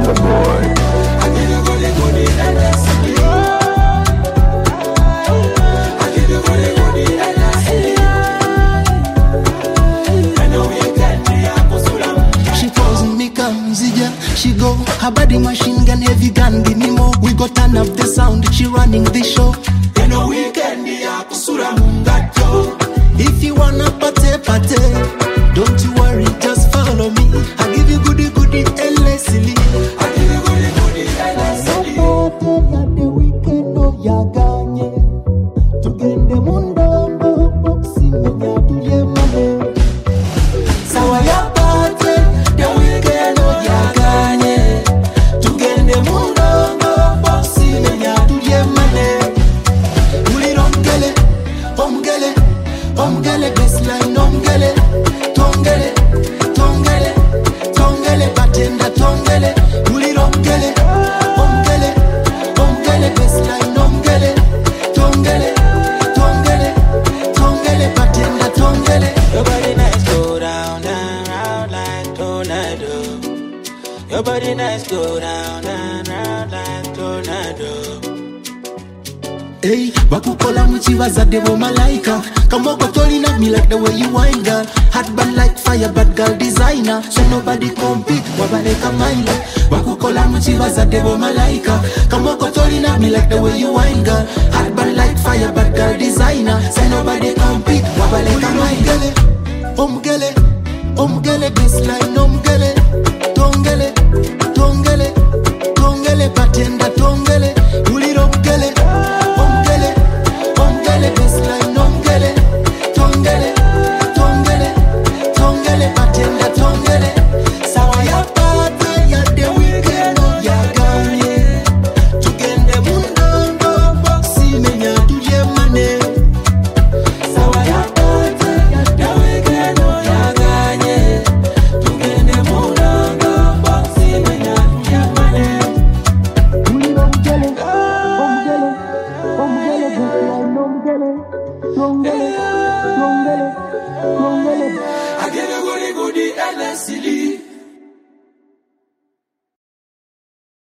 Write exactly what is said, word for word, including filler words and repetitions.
She go, her body machine gun, heavy gun, give me more. We go turn up the sound, she running the show. In a weekend, ya kusura mungato. If you wanna party, party, don't you worry, just follow me. I give you goody goody, endlessly. I give you goody goody, endlessly. No the weekend, no ya ganye. To get the mundo, no boxing, no ya do ye money. Sawa ya party, the weekend, no ya ganye. To get the mundo, no boxing, no ya do ye money. Uli romgele, omgele, omgele, baseline, omgele, tongele, tongele, tongele, batenda, tongele, uli romgele, omgele, omgele, baseline, omgele, tongele, tongele, tongele, batenda, tongele. Your body nice, go down and round like tornado. Your body nice, go down and round like tornado. Hey, wakukola mchiwaza devo malaika. Come on, toli na me like the way you wine, girl. Hot bad like fire, bad girl designer. So nobody compete, wabaleka maila. Wakukola mchiwaza devo malaika. Come on, toli na me like the way you wine, girl. Hot bad like fire, bad girl designer. So nobody compete, wabaleka maila. Omgele, omgele, baseline, omgele, tongele, tongele, tongele, batenda, tongele, uliro mgele. Baseline, omgele, tongele, tongele, tongele, batenda, tongele. Sawa ya party, ya the weekend, no ya ganye. Tugende mundo, no boxi, menya tuje mane. Sawa ya party, ya the weekend, no ya ganye. Tugende mundo, no boxi, menya tuje mane. Uli omgele, omgele, omgele, baseline, omgele. Tongele, tongele, tongele. I give you goody goody, endlessly.